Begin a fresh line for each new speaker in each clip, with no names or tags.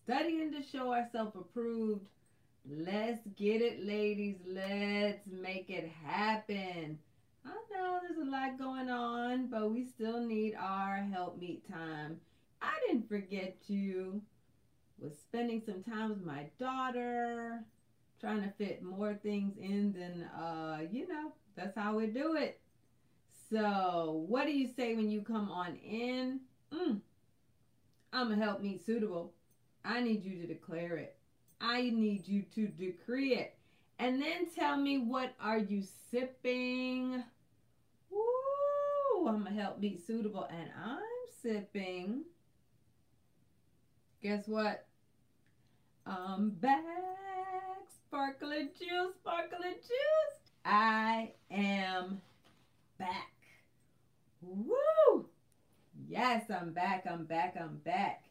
studying to show ourselves approved. Let's get it, ladies. Let's make it happen. I know there's a lot going on, but we still need our help meet time. I didn't forget you. Was spending some time with my daughter, trying to fit more things in than that's how we do it. So, what do you say when you come on in? I'm a help meet suitable. I need you to declare it. I need you to decree it. And then tell me, what are you sipping? Woo! I'm a help meet suitable and I'm sipping. Guess what? I'm back. Sparkling juice, sparkling juice. I am back. Woo! Yes, I'm back. I'm back. I'm back.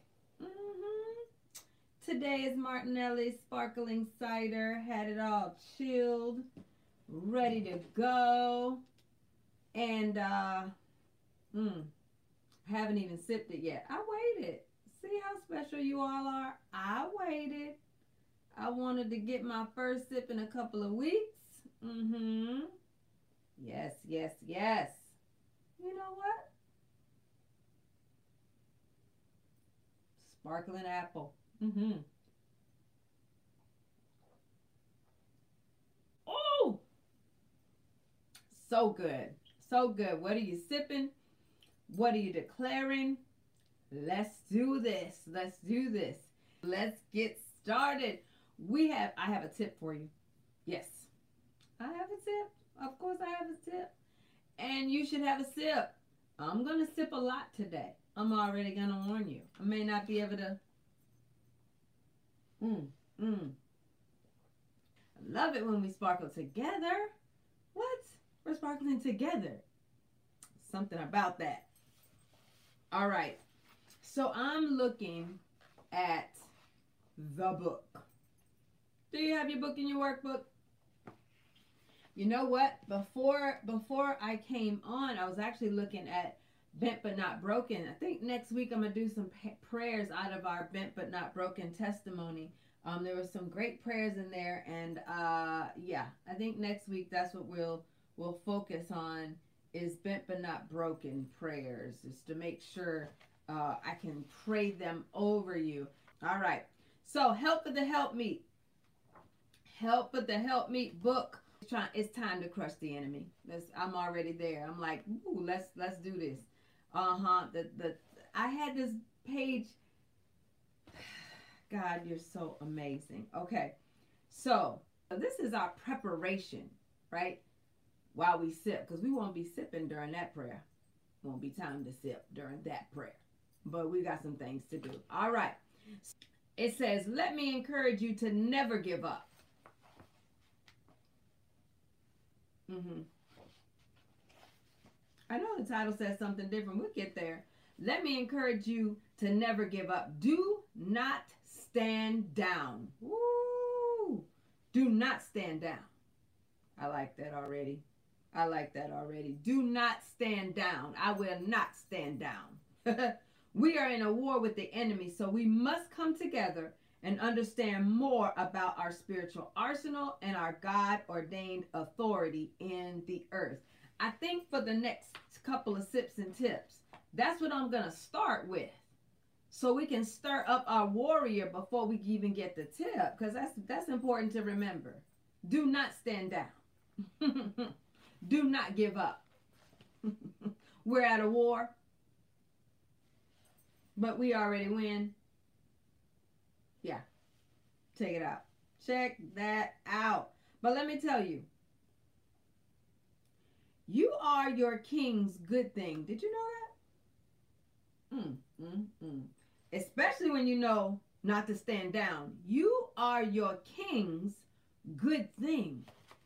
Today is Martinelli's sparkling cider. Had it all chilled, ready to go. And haven't even sipped it yet. I waited. See how special you all are? I waited. I wanted to get my first sip in a couple of weeks. Yes, yes, yes. You know what? Sparkling apple. Oh, so good. So good. What are you sipping? What are you declaring? Let's do this. Let's do this. Let's get started. I have a tip for you. Yes, I have a tip. Of course I have a tip. And you should have a sip. I'm going to sip a lot today. I'm already going to warn you. I may not be able to. I love it when we sparkle together. What? We're sparkling together. Something about that. All right. So I'm looking at the book. Do you have your book in your workbook? You know what? Before I came on, I was actually looking at Bent But Not Broken. I think next week I'm going to do some prayers out of our Bent But Not Broken testimony. There were some great prayers in there, and yeah, I think next week that's what we'll focus on, is Bent But Not Broken prayers, just to make sure I can pray them over you. All right. So Help with the Help Meet. Help with the Help Meet book. It's time to crush the enemy. I'm already there. I'm like, ooh, let's do this. I had this page. God, you're so amazing. Okay. So this is our preparation, right? While we sip, because we won't be sipping during that prayer. Won't be time to sip during that prayer. But we got some things to do. All right. It says, let me encourage you to never give up. I know the title says something different. We'll get there. Let me encourage you to never give up. Do not stand down. Woo! Do not stand down. I like that already. I like that already. Do not stand down. I will not stand down. We are in a war with the enemy, so we must come together and understand more about our spiritual arsenal and our God-ordained authority in the earth. I think for the next couple of sips and tips, that's what I'm going to start with, so we can stir up our warrior before we even get the tip, because that's important to remember. Do not stand down. Do not give up. We're at a war, but we already win. Yeah. Check it out. Check that out. But let me tell you, you are your king's good thing. Did you know that? Especially when you know not to stand down. You are your king's good thing.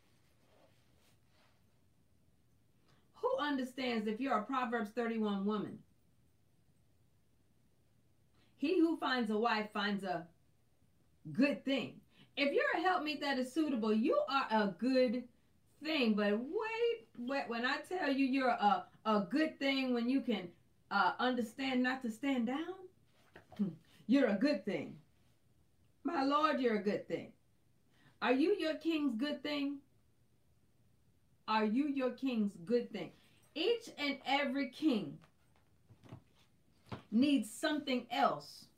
Who understands if you're a Proverbs 31 woman? He who finds a wife finds a good thing. If you're a helpmeet that is suitable, you are a good thing. But wait, when I tell you you're a good thing, when you can understand not to stand down, you're a good thing. My Lord, you're a good thing. Are you your king's good thing? Are you your king's good thing? Each and every king needs something else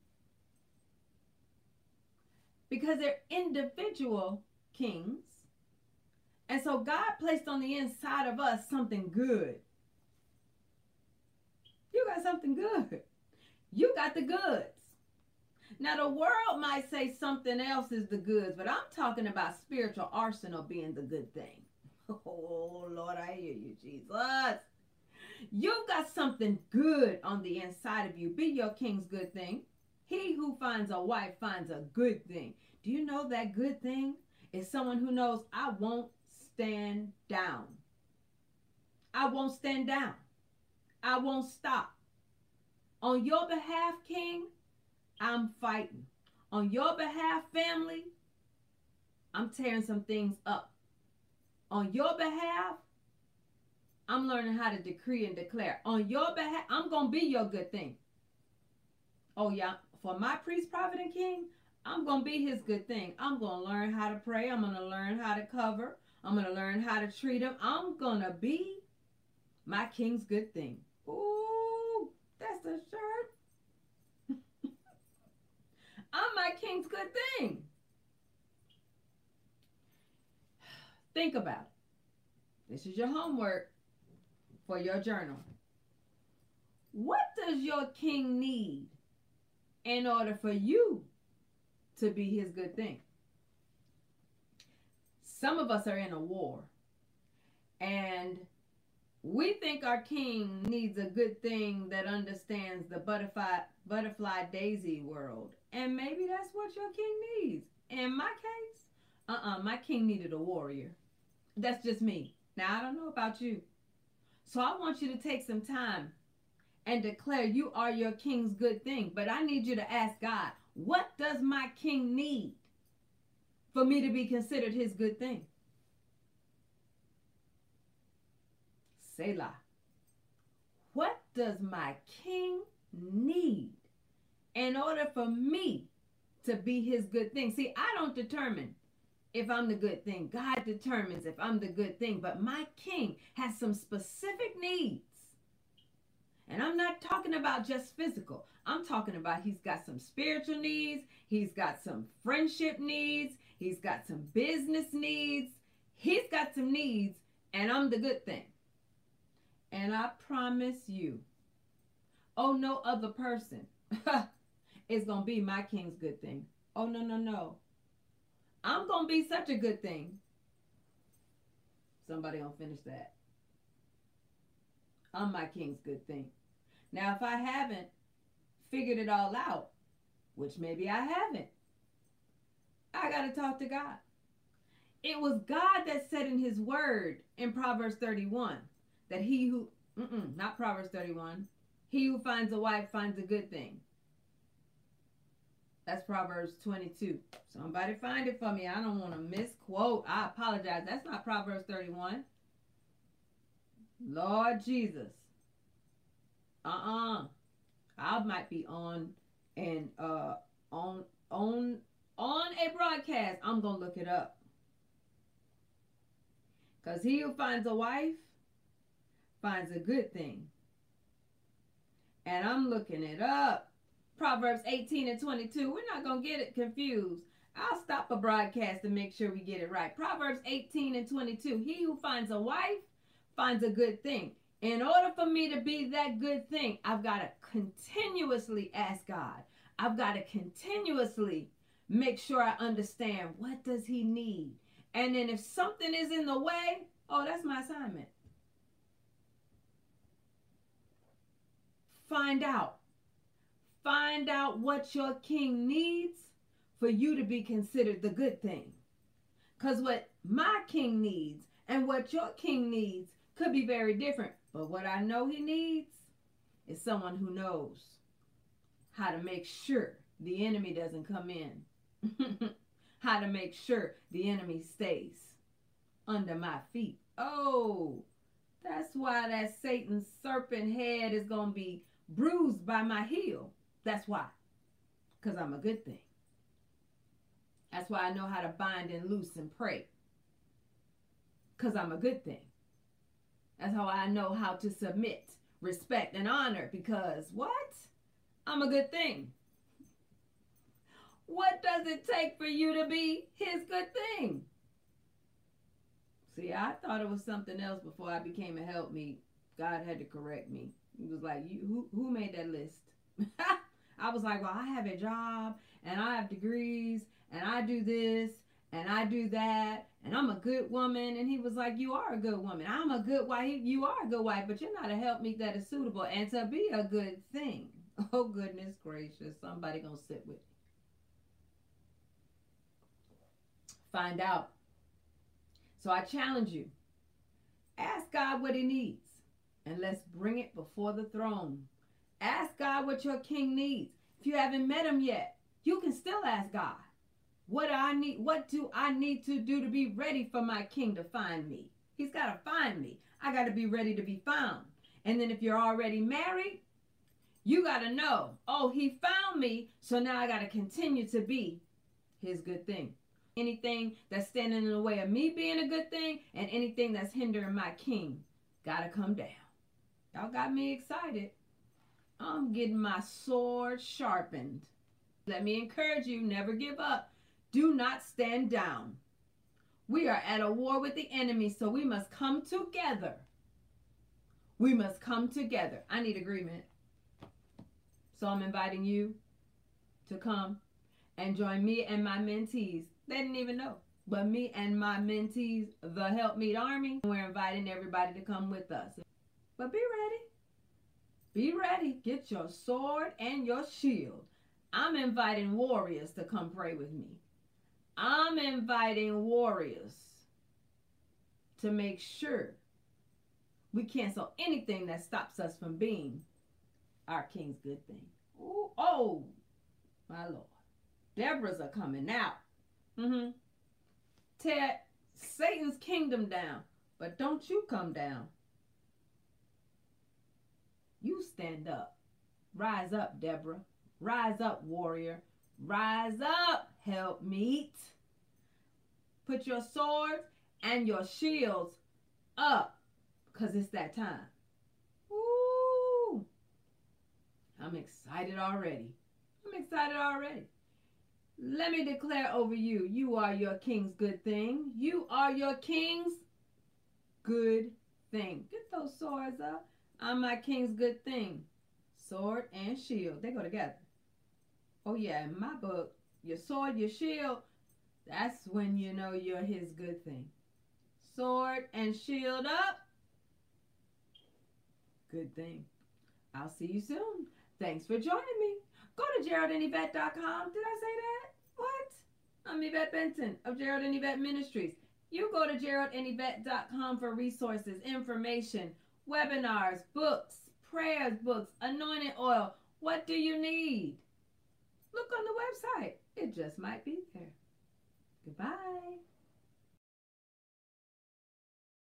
because they're individual kings. And so God placed on the inside of us something good. You got something good. You got the goods. Now, the world might say something else is the goods, but I'm talking about spiritual arsenal being the good thing. Oh, Lord, I hear you, Jesus. You got something good on the inside of you. Be your king's good thing. He who finds a wife finds a good thing. Do you know that good thing is someone who knows I won't stand down. I won't stand down. I won't stop. On your behalf, King, I'm fighting. On your behalf, family, I'm tearing some things up. On your behalf, I'm learning how to decree and declare. On your behalf, I'm going to be your good thing. Oh, yeah. For my priest, prophet, and king, I'm going to be his good thing. I'm going to learn how to pray. I'm going to learn how to cover. I'm going to learn how to treat him. I'm going to be my king's good thing. Ooh, that's the shirt. I'm my king's good thing. Think about it. This is your homework for your journal. What does your king need in order for you to be his good thing? Some of us are in a war, and we think our king needs a good thing that understands the butterfly daisy world. And maybe that's what your king needs. In my case, my king needed a warrior. That's just me. Now, I don't know about you. So I want you to take some time and declare you are your king's good thing. But I need you to ask God, what does my king need for me to be considered his good thing? Selah. What does my king need in order for me to be his good thing? See, I don't determine if I'm the good thing. God determines if I'm the good thing. But my king has some specific needs. And I'm not talking about just physical. I'm talking about he's got some spiritual needs. He's got some friendship needs. He's got some business needs. He's got some needs. And I'm the good thing. And I promise you, oh, no other person is going to be my king's good thing. Oh, no, no, no. I'm going to be such a good thing. Somebody gonna finish that. I'm my king's good thing. Now, if I haven't figured it all out, which maybe I haven't, I got to talk to God. It was God that said in his word in Proverbs 31 that he who, not Proverbs 31, he who finds a wife finds a good thing. That's Proverbs 22. Somebody find it for me. I don't want to misquote. I apologize. That's not Proverbs 31. Lord Jesus. I might be on and on a broadcast. I'm gonna look it up. Because he who finds a wife finds a good thing. And I'm looking it up. Proverbs 18 and 22. We're not going to get it confused. I'll stop a broadcast to make sure we get it right. Proverbs 18 and 22. He who finds a wife finds a good thing. In order for me to be that good thing, I've got to continuously ask God. I've got to continuously make sure I understand what does he need. And then if something is in the way, oh, that's my assignment. Find out. Find out what your king needs for you to be considered the good thing. Because what my king needs and what your king needs could be very different. But what I know he needs is someone who knows how to make sure the enemy doesn't come in. How to make sure the enemy stays under my feet. Oh, that's why that Satan's serpent head is going to be bruised by my heel. That's why. Because I'm a good thing. That's why I know how to bind and loose and pray. Because I'm a good thing. That's how I know how to submit, respect, and honor. Because what? I'm a good thing. What does it take for you to be his good thing? See, I thought it was something else before I became a helpmeet. God had to correct me. He was like, who made that list? I was like, well, I have a job, and I have degrees, and I do this, and I do that, and I'm a good woman. And he was like, you are a good woman. I'm a good wife. You are a good wife, but you're not a helpmeet that is suitable and to be a good thing. Oh, goodness gracious. Somebody gonna sit with me. Find out. So I challenge you. Ask God what he needs, and let's bring it before the throne. Ask God what your king needs. If you haven't met him yet, you can still ask God. What do I need? What do I need to do to be ready for my king to find me? He's got to find me. I got to be ready to be found. And then if you're already married, you got to know, oh, he found me, so now I got to continue to be his good thing. Anything that's standing in the way of me being a good thing and anything that's hindering my king got to come down. Y'all got me excited. I'm getting my sword sharpened. Let me encourage you, never give up. Do not stand down. We are at a war with the enemy, so we must come together. We must come together. I need agreement. So I'm inviting you to come and join me and my mentees. They didn't even know, but me and my mentees, the Helpmeet Army, we're inviting everybody to come with us. But be ready. Be ready. Get your sword and your shield. I'm inviting warriors to come pray with me. I'm inviting warriors to make sure we cancel anything that stops us from being our king's good thing. Ooh, oh, my Lord. Deborah's are coming out. Tear Satan's kingdom down, but don't you come down. You stand up. Rise up, Deborah. Rise up, warrior. Rise up, helpmeet. Put your swords and your shields up, because it's that time. Ooh. I'm excited already. I'm excited already. Let me declare over you, you are your king's good thing. You are your king's good thing. Get those swords up. I'm my king's good thing. Sword and shield, they go together. Oh yeah, in my book, your sword, your shield, that's when you know you're his good thing. Sword and shield up. Good thing. I'll see you soon. Thanks for joining me. Go to GeraldandYvette.com. Did I say that? What? I'm Yvette Benton of Gerald and Yvette Ministries. You go to GeraldandYvette.com for resources, information, webinars, books, prayers books, anointing oil. What do you need? Look on the website. It just might be there. Goodbye.